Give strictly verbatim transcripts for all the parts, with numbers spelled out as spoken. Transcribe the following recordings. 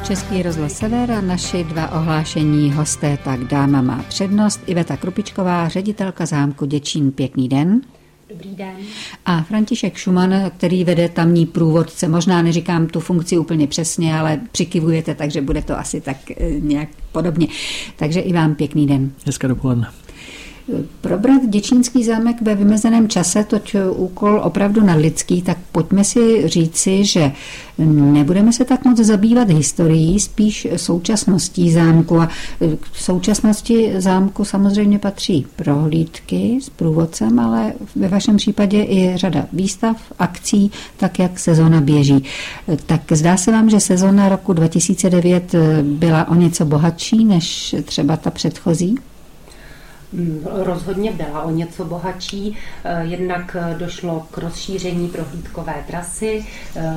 Český rozhlas Sever a naši dva ohlášení hosté, tak dáma má přednost. Iveta Krupičková, ředitelka zámku Děčín, pěkný den. Dobrý den. A František Šuman, který vede tamní průvodce. Možná neříkám tu funkci úplně přesně, ale přikivujete, takže bude to asi tak nějak podobně. Takže i vám pěkný den. Hezké dopoledne. Probrat Děčínský zámek ve vymezeném čase, toť úkol opravdu nadlidský, tak pojďme si říci, že nebudeme se tak moc zabývat historií, spíš současností zámku. A k současnosti zámku samozřejmě patří prohlídky s průvodcem, ale ve vašem případě i řada výstav, akcí, tak jak sezóna běží. Tak zdá se vám, že sezóna roku dva tisíce devět byla o něco bohatší než třeba ta předchozí? Rozhodně byla o něco bohatší, jednak došlo k rozšíření prohlídkové trasy,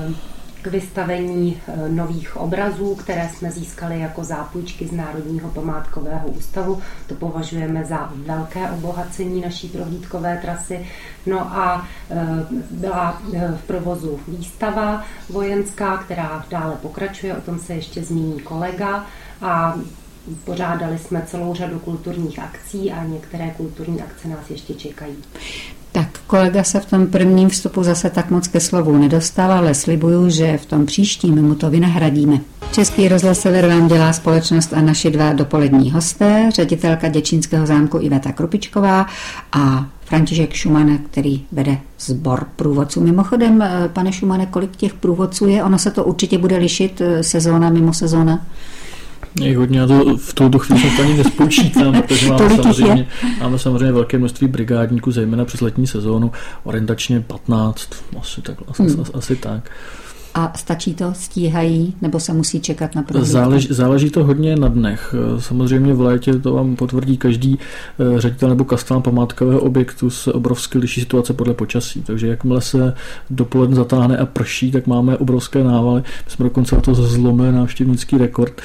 k vystavení nových obrazů, které jsme získali jako zápůjčky z Národního památkového ústavu. To považujeme za velké obohacení naší prohlídkové trasy. No a byla v provozu výstava vojenská, která dále pokračuje, o tom se ještě zmíní kolega. A pořádali jsme celou řadu kulturních akcí a některé kulturní akce nás ještě čekají. Tak kolega se v tom prvním vstupu zase tak moc ke slovu nedostal, ale slibuju, že v tom příštím mu to vynahradíme. Český rozhlas Sever vám dělá společnost a naši dva dopolední hosté, ředitelka Děčínského zámku Iveta Krupičková a František Šuman, který vede sbor průvodců. Mimochodem, pane Šumane, kolik těch průvodců je? Ono se to určitě bude lišit sezóna mimo sezóna? Je hodně, já to v tuto chvíli se to ani nespočítám, protože máme samozřejmě, máme samozřejmě velké množství brigádníků, zejména přes letní sezónu, orientačně patnáct, asi tak. Asi, hmm. asi tak. A stačí to, stíhají, nebo se musí čekat na prohlídku? Záleží, záleží to hodně na dnech. Samozřejmě v létě, to vám potvrdí každý ředitel nebo kastán památkového objektu, se obrovsky liší situace podle počasí. Takže jakmile se dopoledne zatáhne a prší, tak máme obrovské návaly. My jsme dokonce to zlomili návštěvnický rekord.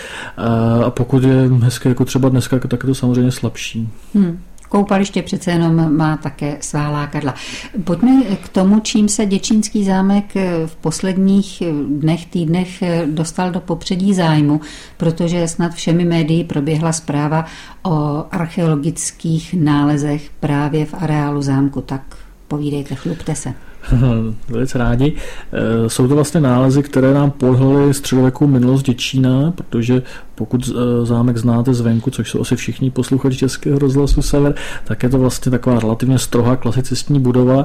A pokud je hezké jako třeba dneska, tak je to samozřejmě slabší. Hmm. Koupaliště přece jenom má také svá lákadla. Pojďme k tomu, čím se Děčínský zámek v posledních dnech, týdnech dostal do popředí zájmu, protože snad všemi médii proběhla zpráva o archeologických nálezech právě v areálu zámku. Tak povídejte, chlubte se. Velice rádi. Jsou to vlastně nálezy, které nám podhlily středověkou minulost Děčína, protože pokud zámek znáte zvenku, což jsou asi všichni posluchači Českého rozhlasu Sever, tak je to vlastně taková relativně strohá klasicistní budova,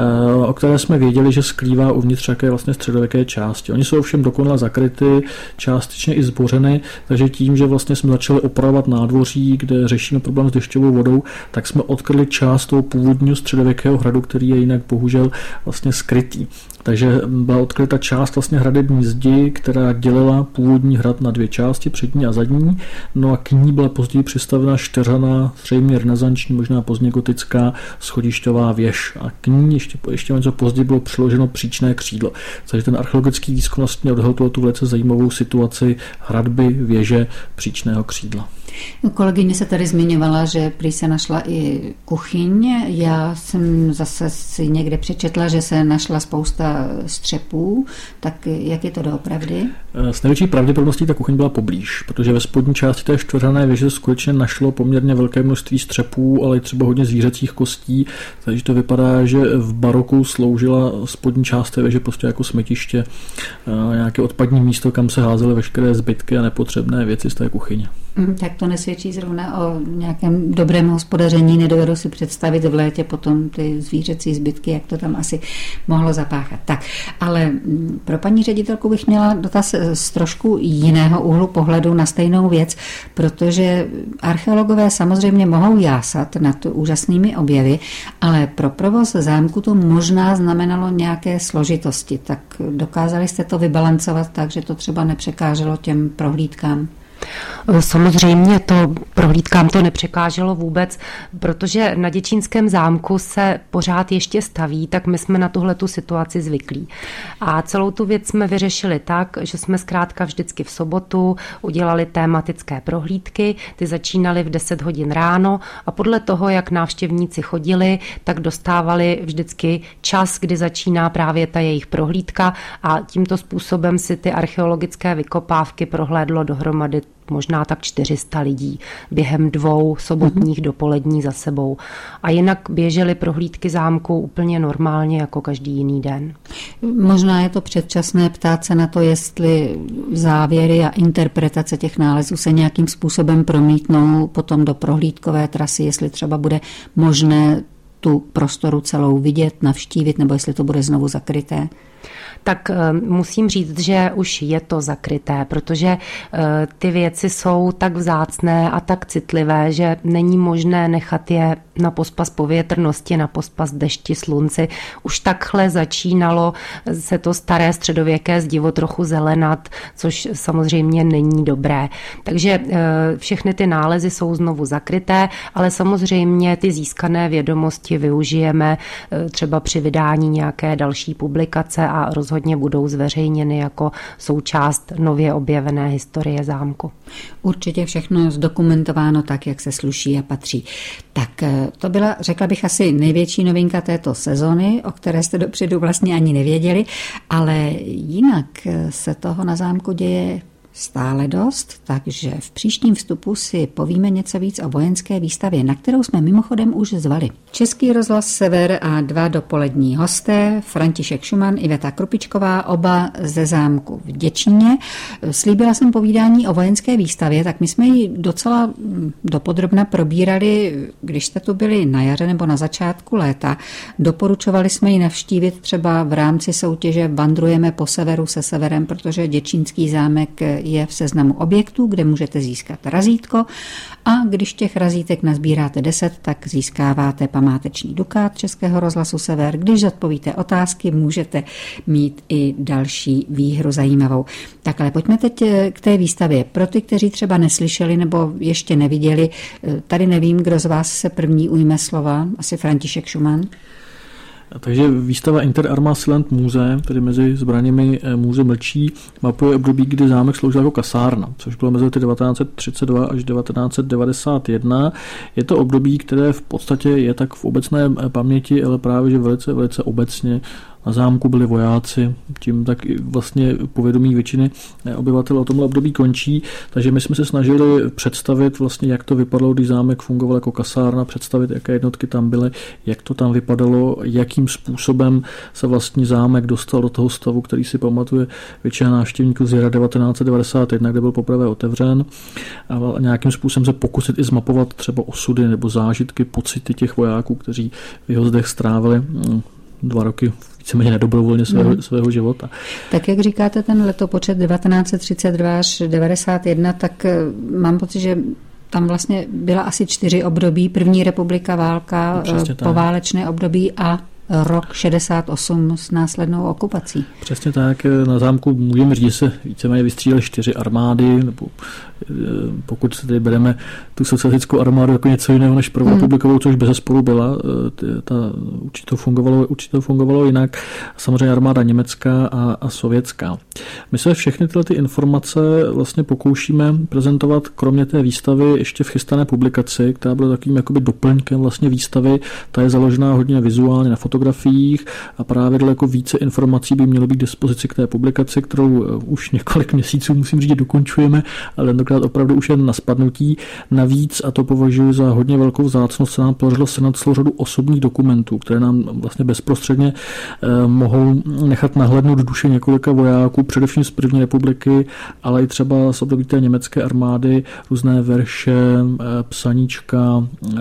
o které jsme věděli, že skrývá uvnitř jaké vlastně středověké části. Oni jsou ovšem dokonale zakryty, částečně i zbořeny, takže tím, že vlastně jsme začali opravovat nádvoří, kde řešíme problém s dešťovou vodou, tak jsme odkryli část toho původního středověkého hradu, který je jinak bohužel vlastně skrytý. Takže byla odkryta část vlastně hradební zdi, která dělila původní hrad na dvě části, přední a zadní. No a k ní byla později přistavena čtyřhranná, zřejmě renesanční, možná pozdně gotická schodišťová věž. A k ní ještě, ještě něco později bylo přiloženo příčné křídlo. Takže ten archeologický výzkum vlastně odhalil tu velice zajímavou situaci hradby věže příčného křídla. Kolegyně se tady zmiňovala, že prý se našla i kuchyň. Já jsem zase si někde přečetla, že se našla spousta střepů. Tak jak je to doopravdy? S největší pravděpodobností ta kuchyň byla poblíž, protože ve spodní části té čtvrthranné věže skutečně našlo poměrně velké množství střepů, ale i třeba hodně zvířecích kostí, takže to vypadá, že v baroku sloužila spodní část té věže prostě jako smetiště, nějaké odpadní místo, kam se házely veškeré zbytky a nepotřebné věci z té kuchyně. Tak to nesvědčí zrovna o nějakém dobrém hospodaření. Nedovedu si představit v létě potom ty zvířecí zbytky, jak to tam asi mohlo zapáchat. Tak, ale pro paní ředitelku bych měla dotaz z trošku jiného úhlu pohledu na stejnou věc, protože archeologové samozřejmě mohou jásat nad úžasnými objevy, ale pro provoz zámku to možná znamenalo nějaké složitosti. Tak dokázali jste to vybalancovat tak, že to třeba nepřekáželo těm prohlídkám? Samozřejmě to prohlídkám to nepřekáželo vůbec, protože na Děčínském zámku se pořád ještě staví, tak my jsme na tuhletu situaci zvyklí. A celou tu věc jsme vyřešili tak, že jsme zkrátka vždycky v sobotu udělali tématické prohlídky, ty začínaly v deset hodin ráno a podle toho, jak návštěvníci chodili, tak dostávali vždycky čas, kdy začíná právě ta jejich prohlídka a tímto způsobem si ty archeologické vykopávky prohlédlo dohromady možná tak čtyři sta lidí během dvou sobotních mm-hmm. dopolední za sebou. A jinak běžely prohlídky zámku úplně normálně jako každý jiný den. Možná je to předčasné ptát se na to, jestli závěry a interpretace těch nálezů se nějakým způsobem promítnou potom do prohlídkové trasy, jestli třeba bude možné tu prostoru celou vidět, navštívit, nebo jestli to bude znovu zakryté. Tak musím říct, že už je to zakryté, protože ty věci jsou tak vzácné a tak citlivé, že není možné nechat je na pospas povětrnosti, na pospas dešti, slunci. Už takhle začínalo se to staré středověké zdivo trochu zelenat, což samozřejmě není dobré. Takže všechny ty nálezy jsou znovu zakryté, ale samozřejmě ty získané vědomosti využijeme třeba při vydání nějaké další publikace a rozhodně budou zveřejněny jako součást nově objevené historie zámku. Určitě všechno zdokumentováno tak, jak se sluší a patří. Tak to byla, řekla bych, asi největší novinka této sezony, o které jste dopředu vlastně ani nevěděli, ale jinak se toho na zámku děje stále dost, takže v příštím vstupu si povíme něco víc o vojenské výstavě, na kterou jsme mimochodem už zvali. Český rozhlas Sever a dva dopolední hosté, František Šuman, Iveta Krupičková, oba ze zámku v Děčíně. Slíbila jsem povídání o vojenské výstavě, tak my jsme ji docela dopodrobna probírali, když jste tu byli na jaře nebo na začátku léta. Doporučovali jsme ji navštívit třeba v rámci soutěže Vandrujeme po severu se severem, protože Děčínský zámek je v seznamu objektů, kde můžete získat razítko a když těch razítek nazbíráte deset, tak získáváte památeční dukát Českého rozhlasu Sever. Když zodpovíte otázky, můžete mít i další výhru zajímavou. Tak ale pojďme teď k té výstavě. Pro ty, kteří třeba neslyšeli nebo ještě neviděli, tady nevím, kdo z vás se první ujme slova, asi František Šuman. Takže výstava Interarma Silent Muse, tedy mezi zbraněmi Můze mlčí, mapuje období, kdy zámek sloužil jako kasárna, což bylo mezi lety devatenáct set třicet dva až devatenáct set devadesát jedna. Je to období, které v podstatě je tak v obecné paměti, ale právě že velice, velice obecně. Na zámku byli vojáci, tím tak vlastně povědomí většiny obyvatel o tomhle období končí, takže my jsme se snažili představit vlastně, jak to vypadalo, když zámek fungoval jako kasárna, představit, jaké jednotky tam byly, jak to tam vypadalo, jakým způsobem se vlastně zámek dostal do toho stavu, který si pamatuje většina návštěvníků z jara devatenáct set devadesát jedna, kde byl poprvé otevřen, a nějakým způsobem se pokusit i zmapovat třeba osudy nebo zážitky, pocity těch vojáků, kteří v jeho zdech strávili dva roky víceméně nedobrovolně svého, mm. svého života. Tak jak říkáte ten letopočet devatenáct set třicet dva až devadesát jedna, tak mám pocit, že tam vlastně byla asi čtyři období. První republika, válka, poválečné období a rok šedesát osm s následnou okupací. Přesně tak. Na zámku můžeme říct, že se víceméně vystřílely čtyři armády, nebo pokud tedy bereme tu socialistickou armádu jako něco jiného než prvou republikovou, což bezesporu byla, ta, určitě to fungovalo, určitě to fungovalo jinak. Samozřejmě armáda německá a, a sovětská. My se všechny tyhle ty informace vlastně pokoušíme prezentovat kromě té výstavy ještě v chystané publikaci, která byla takovým jakoby doplňkem vlastně výstavy. Ta je založená hodně vizuálně na fotografiích a právě daleko více informací by mělo být k dispozici k té publikaci, kterou už několik měsíců, musím říct, dokončujeme, ale tentokrát opravdu už jen na spadnutí. Navíc, a to považuji za hodně velkou vzácnost, se nám podařilo sehnat celou řadu osobních dokumentů, které nám vlastně bezprostředně eh, mohou nechat nahlédnout do duše několika vojáků, především z první republiky, ale i třeba z období té německé armády, různé verše, eh, psaníčka, eh,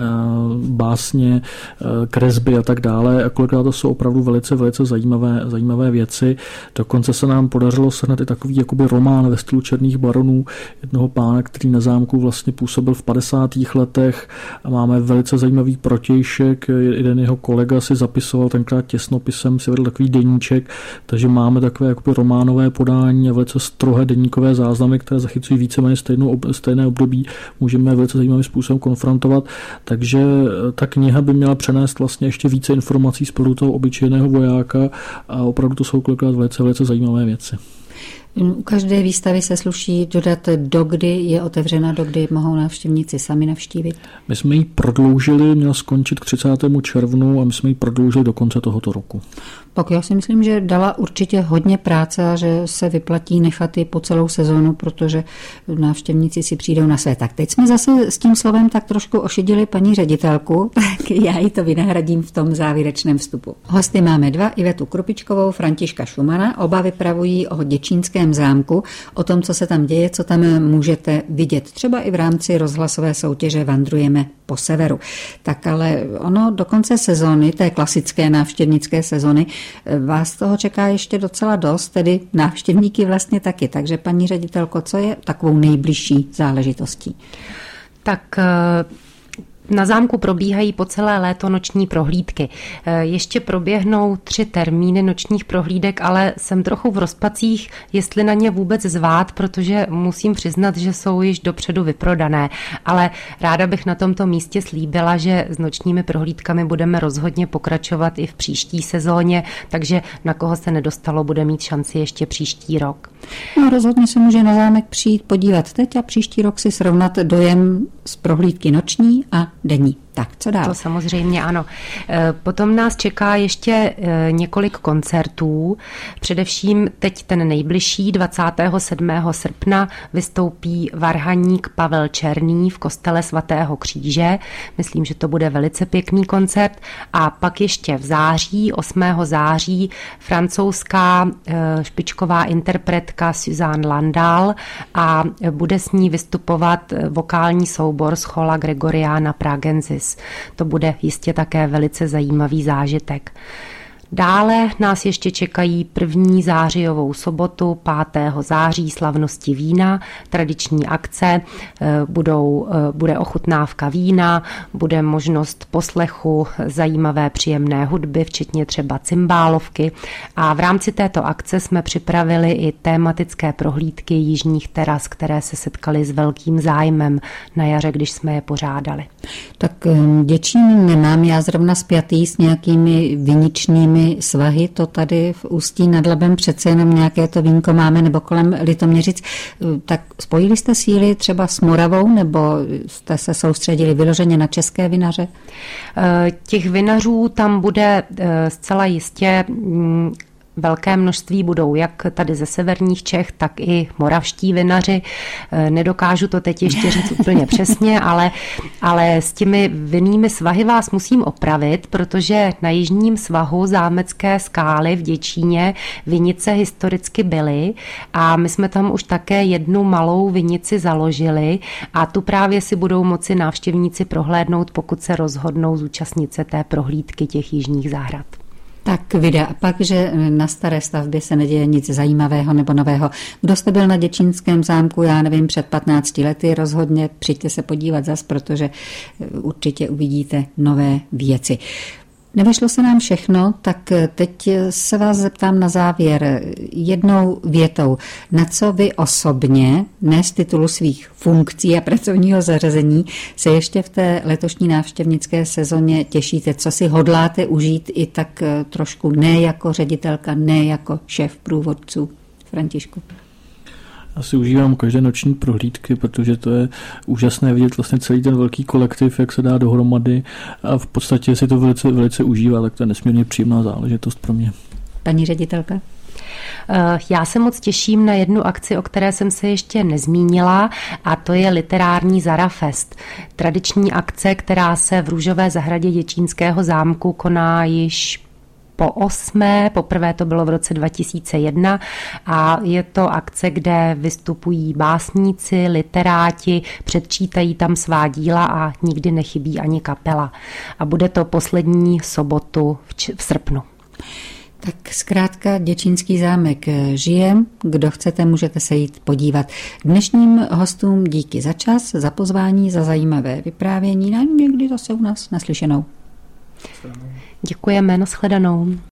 básně, eh, kresby a tak dále. A kolikrát to jsou opravdu velice, velice zajímavé, zajímavé věci. Dokonce se nám podařilo sehnat i takový jakoby román ve stylu Černých baronů jednoho pán, který na zámku vlastně působil v padesátých letech a máme velice zajímavý protějšek. Jeden jeho kolega si zapisoval tenkrát těsnopisem, si vedl takový deníček, takže máme takové jakoby románové podání a velice strohé deníkové záznamy, které zachycují víceméně stejnou, stejné období, můžeme velice zajímavým způsobem konfrontovat. Takže ta kniha by měla přenést vlastně ještě více informací z pohledu toho obyčejného vojáka a opravdu to jsou kolikrát velice, velice zajímavé věci. U každé výstavy se sluší dodat, dokdy je otevřena, dokdy mohou návštěvníci sami navštívit. My jsme ji prodloužili, měla skončit k třicátému červnu a my jsme ji prodloužili do konce tohoto roku. Pak já si myslím, že dala určitě hodně práce a že se vyplatí nechat ji po celou sezónu, protože návštěvníci si přijdou na své. Tak teď jsme zase s tím slovem tak trošku ošidili paní ředitelku, tak já ji to vynahradím v tom závěrečném vstupu. Hosty máme dva, Ivetu Krupičkovou, Františka Šumana, oba vypravují o Děčínském zámku, o tom, co se tam děje, co tam můžete vidět. Třeba i v rámci rozhlasové soutěže Vandrujeme po severu. Tak ale ono do konce sezóny, té klasické návštěvnické sezóny, vás toho čeká ještě docela dost, tedy návštěvníky vlastně taky. Takže paní ředitelko, co je takovou nejbližší záležitostí? Tak na zámku probíhají po celé léto noční prohlídky. Ještě proběhnou tři termíny nočních prohlídek, ale jsem trochu v rozpacích, jestli na ně vůbec zvát, protože musím přiznat, že jsou již dopředu vyprodané. Ale ráda bych na tomto místě slíbila, že s nočními prohlídkami budeme rozhodně pokračovat i v příští sezóně, takže na koho se nedostalo, bude mít šanci ještě příští rok. No, rozhodně se může na zámek přijít podívat teď a příští rok si srovnat dojem z prohlídky noční a denní. Tak, co dál? To samozřejmě ano. Potom nás čeká ještě několik koncertů. Především teď ten nejbližší, dvacátého sedmého srpna, vystoupí varhaník Pavel Černý v kostele svatého Kříže. Myslím, že to bude velice pěkný koncert. A pak ještě v září, osmého září, francouzská špičková interpretka Suzanne Landau a bude s ní vystupovat vokální soubor Schola Gregoriana Pragensis. To bude jistě také velice zajímavý zážitek. Dále nás ještě čekají první zářijovou sobotu, pátého září, slavnosti vína, tradiční akce, budou, bude ochutnávka vína, bude možnost poslechu zajímavé příjemné hudby, včetně třeba cymbálovky. A v rámci této akce jsme připravili i tématické prohlídky jižních teras, které se setkaly s velkým zájmem na jaře, když jsme je pořádali. Tak Děčín nemám já zrovna spjatý s nějakými viničními svahy, to tady v Ústí nad Labem přece jenom nějaké to vínko máme, nebo kolem Litoměřic. Tak spojili jste síly třeba s Moravou, nebo jste se soustředili vyloženě na české vinaře? Těch vinařů tam bude zcela jistě velké množství, budou jak tady ze severních Čech, tak i moravští vinaři. Nedokážu to teď ještě říct úplně přesně, ale, ale s těmi vinnými svahy vás musím opravit, protože na jižním svahu Zámecké skály v Děčíně vinice historicky byly a my jsme tam už také jednu malou vinici založili a tu právě si budou moci návštěvníci prohlédnout, pokud se rozhodnou zúčastnit se té prohlídky těch jižních zahrad. Tak videa a pak, že na staré stavbě se neděje nic zajímavého nebo nového. Kdo jste byl na Děčínském zámku, já nevím, před patnácti lety, rozhodně přijďte se podívat zas, protože určitě uvidíte nové věci. Nevyšlo se nám všechno, tak teď se vás zeptám na závěr jednou větou. Na co vy osobně, ne z titulu svých funkcí a pracovního zařazení, se ještě v té letošní návštěvnické sezóně těšíte? Co si hodláte užít i tak trošku ne jako ředitelka, ne jako šéf průvodců? Františku. Já si užívám každé noční prohlídky, protože to je úžasné vidět vlastně celý ten velký kolektiv, jak se dá dohromady a v podstatě si to velice, velice užívá, tak to je nesmírně příjemná záležitost pro mě. Paní ředitelka? Já se moc těším na jednu akci, o které jsem se ještě nezmínila, a to je literární Zarafest. Tradiční akce, která se v Růžové zahradě Děčínského zámku koná již po osmé, poprvé to bylo v roce dva tisíce jedna a je to akce, kde vystupují básníci, literáti, předčítají tam svá díla a nikdy nechybí ani kapela. A bude to poslední sobotu v, č- v srpnu. Tak zkrátka Děčínský zámek žije, kdo chcete, můžete se jít podívat. Dnešním hostům díky za čas, za pozvání, za zajímavé vyprávění. A někdy zase u nás naslyšenou. Děkujeme, nashledanou.